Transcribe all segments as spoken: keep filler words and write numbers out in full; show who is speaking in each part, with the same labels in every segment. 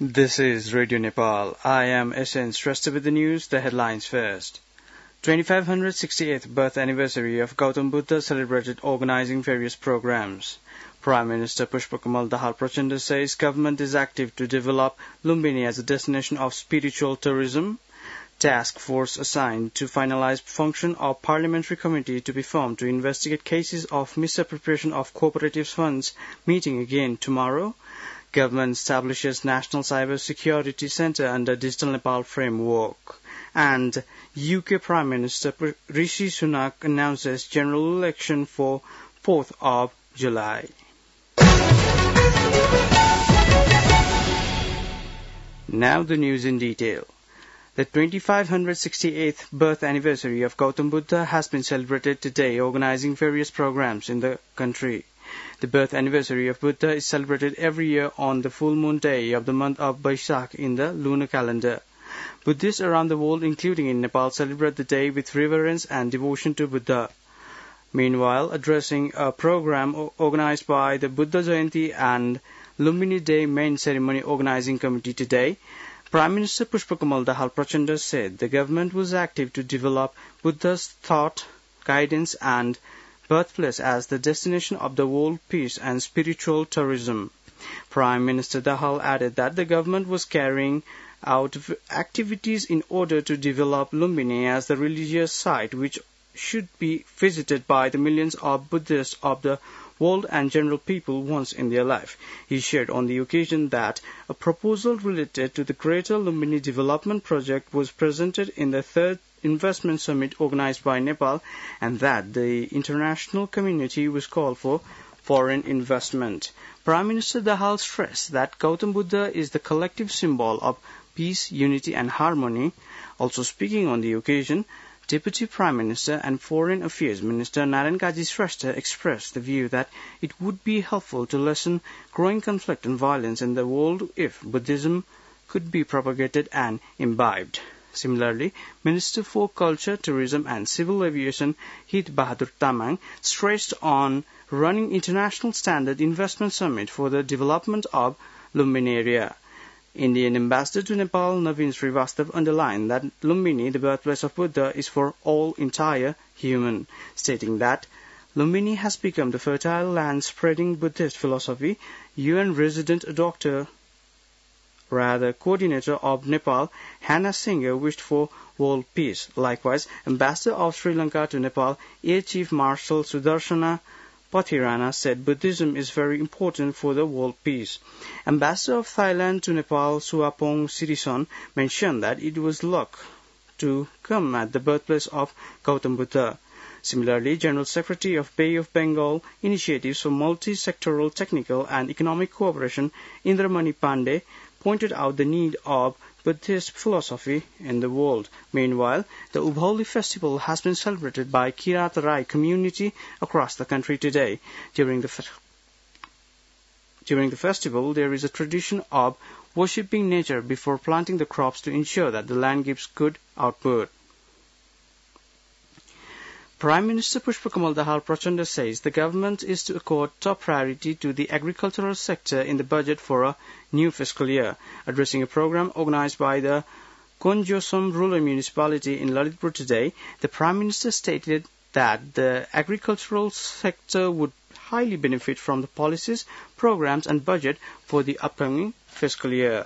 Speaker 1: This is Radio Nepal. I am S N Shrestha with the news, the headlines first. twenty-five hundred sixty-eighth birth anniversary of Gautam Buddha celebrated organizing various programs. Prime Minister Pushpakamal Dahal Prachanda says government is active to develop Lumbini as a destination of spiritual tourism. Task force assigned to finalize function of parliamentary committee to be formed to investigate cases of misappropriation of cooperatives funds meeting again tomorrow. Government establishes National Cyber Security Centre under Digital Nepal framework. And U K Prime Minister Rishi Sunak announces general election for fourth of July. Now the news in detail. The twenty-five hundred sixty-eighth birth anniversary of Gautam Buddha has been celebrated today, organizing various programs in the country. The birth anniversary of Buddha is celebrated every year on the full moon day of the month of Baisakh in the lunar calendar. Buddhists around the world, including in Nepal, celebrate the day with reverence and devotion to Buddha. Meanwhile, addressing a program organized by the Buddha Jayanti and Lumbini Day main ceremony organizing committee today, Prime Minister Pushpakamal Dahal Prachanda said the government was active to develop Buddha's thought, guidance and birthplace as the destination of the world peace and spiritual tourism. Prime Minister Dahal added that the government was carrying out activities in order to develop Lumbini as the religious site which should be visited by the millions of Buddhists of the world and general people once in their life. He shared on the occasion that a proposal related to the Greater Lumbini Development Project was presented in the third investment summit organized by Nepal and that the international community was called for foreign investment. Prime Minister Dahal stressed that Gautam Buddha is the collective symbol of peace, unity and harmony. Also speaking on the occasion, Deputy Prime Minister and Foreign Affairs Minister Narayan Kaji Shrestha expressed the view that it would be helpful to lessen growing conflict and violence in the world if Buddhism could be propagated and imbibed. Similarly, Minister for Culture, Tourism and Civil Aviation Hit Bahadur Tamang stressed on running international standard investment summit for the development of Lumbini area. Indian ambassador to Nepal, Naveen Srivastav, underlined that Lumbini, the birthplace of Buddha, is for all entire human, stating that Lumbini has become the fertile land spreading Buddhist philosophy. U N resident Doctor rather coordinator of Nepal, Hannah Singer, wished for world peace. Likewise, Ambassador of Sri Lanka to Nepal, Air Chief Marshal Sudarshana Pathirana, said Buddhism is very important for the world peace. Ambassador of Thailand to Nepal, Suapong Sirison, mentioned that it was luck to come at the birthplace of Gautam Buddha. Similarly, General Secretary of Bay of Bengal Initiatives for Multi-Sectoral Technical and Economic Cooperation, Indramani Pandey, pointed out the need of Buddhist philosophy in the world. Meanwhile, the Ubhauli festival has been celebrated by Kirat Rai community across the country today. During the fe- during the festival, there is a tradition of worshipping nature before planting the crops to ensure that the land gives good output. Prime Minister Pushpakamal Dahal Prachanda says the government is to accord top priority to the agricultural sector in the budget for a new fiscal year. Addressing a program organized by the Konjosam Rural Municipality in Lalitpur today, the Prime Minister stated that the agricultural sector would highly benefit from the policies, programs and budget for the upcoming fiscal year.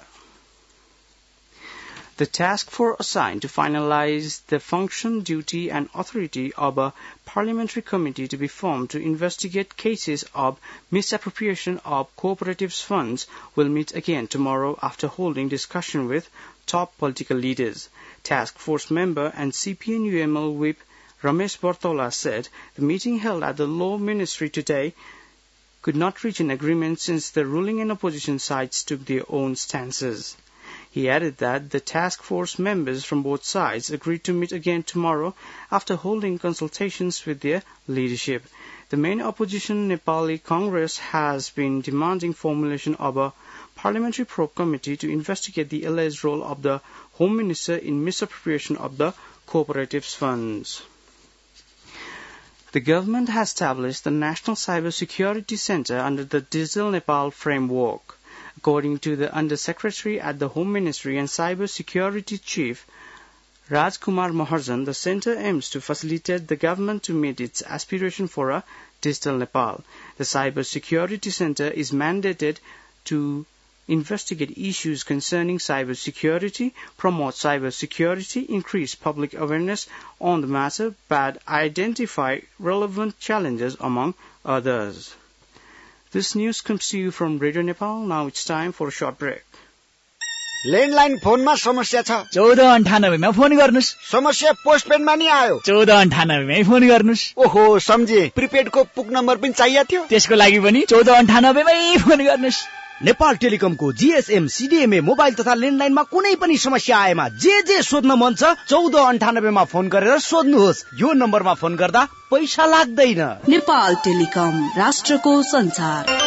Speaker 1: The task force assigned to finalize the function, duty and authority of a parliamentary committee to be formed to investigate cases of misappropriation of cooperatives funds will meet again tomorrow after holding discussion with top political leaders. Task force member and C P N U M L whip Ramesh Bartola said the meeting held at the Law Ministry today could not reach an agreement since the ruling and opposition sides took their own stances. He added that the task force members from both sides agreed to meet again tomorrow after holding consultations with their leadership. The main opposition, Nepali Congress, has been demanding formulation of a parliamentary probe committee to investigate the alleged role of the Home Minister in misappropriation of the cooperatives' funds. The government has established the National Cyber Security Centre under the Digital Nepal framework. According to the Under-Secretary at the Home Ministry and Cyber Security Chief, Rajkumar Maharjan, the center aims to facilitate the government to meet its aspiration for a digital Nepal. The Cyber Security Center is mandated to investigate issues concerning cyber security, promote cyber security, increase public awareness on the matter, but identify relevant challenges among others. This news comes to you from Radio Nepal. Now it's time for a short break.
Speaker 2: Landline फोनमा समस्या छ
Speaker 3: चौध अन्ठानब्बेमा phone गर्नुस्
Speaker 2: समस्या पोस्टपेडमा नि आयो
Speaker 3: चौध अन्ठानब्बेमै फोन गर्नुस्
Speaker 2: ओहो सम्झे प्रिपेडको पुक नम्बर पनि चाहिएको थियो
Speaker 3: त्यसको लागि पनि चौध अन्ठानब्बेमै फोन गर्नुस्
Speaker 4: नेपाल टेलिकमको जीएसएम सीडीएमए मोबाइल तथा ल्यान्डलाइनमा कुनै पनि समस्या आएमा जे जे सोध्न मन छ चौध अन्ठानब्बेमा फोन गरेर सोध्नुहोस् यो नम्बरमा फोन गर्दा पैसा लाग्दैन
Speaker 5: नेपाल टेलिकम राष्ट्रको संसार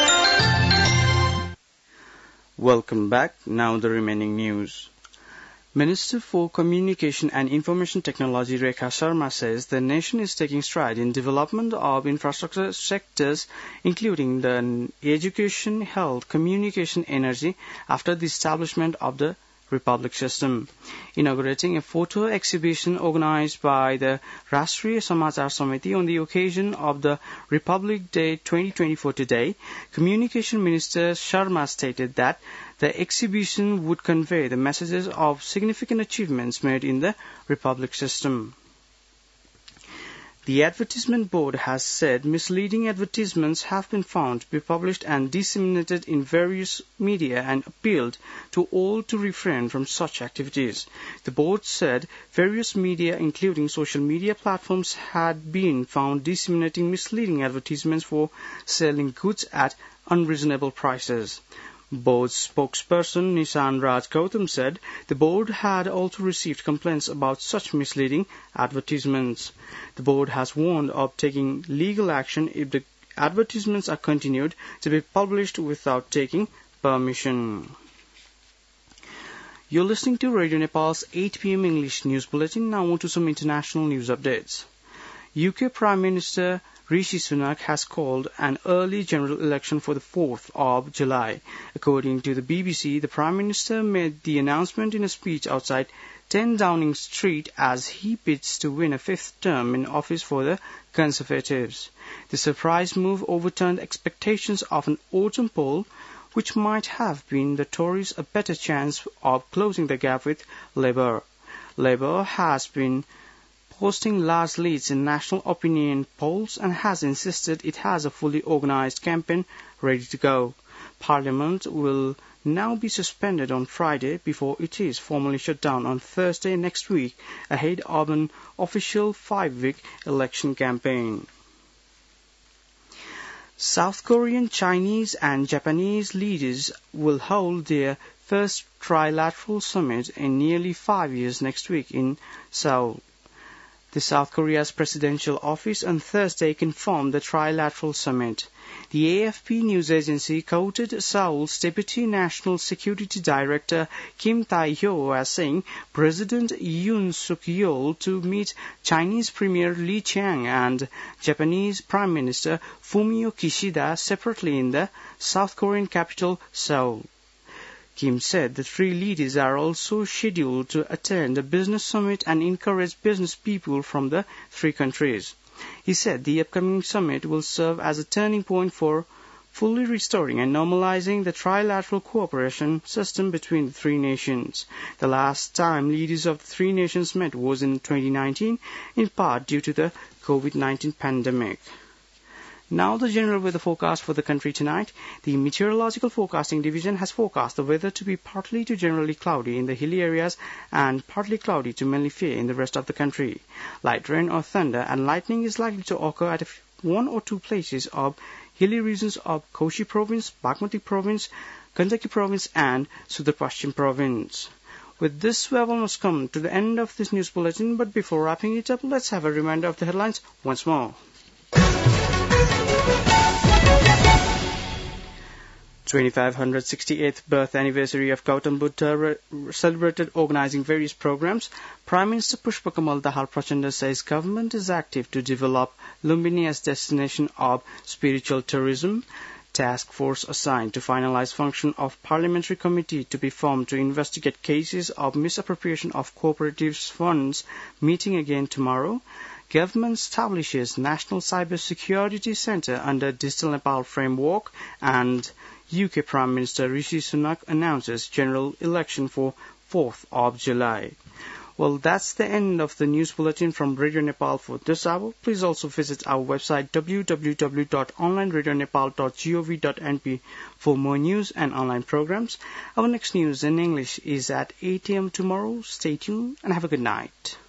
Speaker 1: Welcome back. Now the remaining news. Minister for Communication and Information Technology Rekha Sharma says the nation is taking stride in development of infrastructure sectors including the education, health, communication, energy after the establishment of the Republic System. Inaugurating a photo exhibition organized by the Rashtriya Samachar Samiti on the occasion of the Republic Day twenty twenty-four today, Communication Minister Sharma stated that the exhibition would convey the messages of significant achievements made in the Republic System. The Advertisement Board has said misleading advertisements have been found to be published and disseminated in various media and appealed to all to refrain from such activities. The board said various media, including social media platforms, had been found disseminating misleading advertisements for selling goods at unreasonable prices. Board spokesperson Nishan Raj Gautam said the board had also received complaints about such misleading advertisements. The board has warned of taking legal action if the advertisements are continued to be published without taking permission. You're listening to Radio Nepal's eight p m English News Bulletin. Now on to some international news updates. U K Prime Minister Rishi Sunak has called an early general election for the fourth of July. According to the B B C, the Prime Minister made the announcement in a speech outside ten Downing Street as he bids to win a fifth term in office for the Conservatives. The surprise move overturned expectations of an autumn poll, which might have been the Tories a better chance of closing the gap with Labour. Labour has been posting large leads in national opinion polls and has insisted it has a fully organized campaign ready to go. Parliament will now be suspended on Friday before it is formally shut down on Thursday next week ahead of an official five-week election campaign. South Korean, Chinese and Japanese leaders will hold their first trilateral summit in nearly five years next week in Seoul. The South Korea's presidential office on Thursday confirmed the trilateral summit. The A F P news agency quoted Seoul's Deputy National Security Director Kim Tae-hyo as saying President Yoon Suk-yeol to meet Chinese Premier Li Qiang and Japanese Prime Minister Fumio Kishida separately in the South Korean capital Seoul. Kim said the three leaders are also scheduled to attend a business summit and encourage business people from the three countries. He said the upcoming summit will serve as a turning point for fully restoring and normalizing the trilateral cooperation system between the three nations. The last time leaders of the three nations met was in twenty nineteen, in part due to the COVID nineteen pandemic. Now the general weather forecast for the country tonight. The Meteorological Forecasting Division has forecast the weather to be partly to generally cloudy in the hilly areas and partly cloudy to mainly fair in the rest of the country. Light rain or thunder and lightning is likely to occur at one or two places of hilly regions of Koshi Province, Bagmati Province, Gandaki Province and Sudar Pashchim Province. With this, we have almost come to the end of this news bulletin, but before wrapping it up, let's have a reminder of the headlines once more. twenty-five hundred sixty-eighth birth anniversary of Gautam Buddha re- celebrated organizing various programs. Prime Minister Pushpa Kamal Dahal Prachanda says government is active to develop Lumbini as destination of spiritual tourism. task force assigned to finalize function of parliamentary committee to be formed to investigate cases of misappropriation of cooperatives funds meeting again tomorrow. Government establishes National Cyber Security Centre under Digital Nepal framework, and U K Prime Minister Rishi Sunak announces general election for fourth of July. Well, that's the end of the news bulletin from Radio Nepal for this hour. Please also visit our website w w w dot online radio nepal dot gov dot n p for more news and online programs. Our next news in English is at eight a m tomorrow. Stay tuned and have a good night.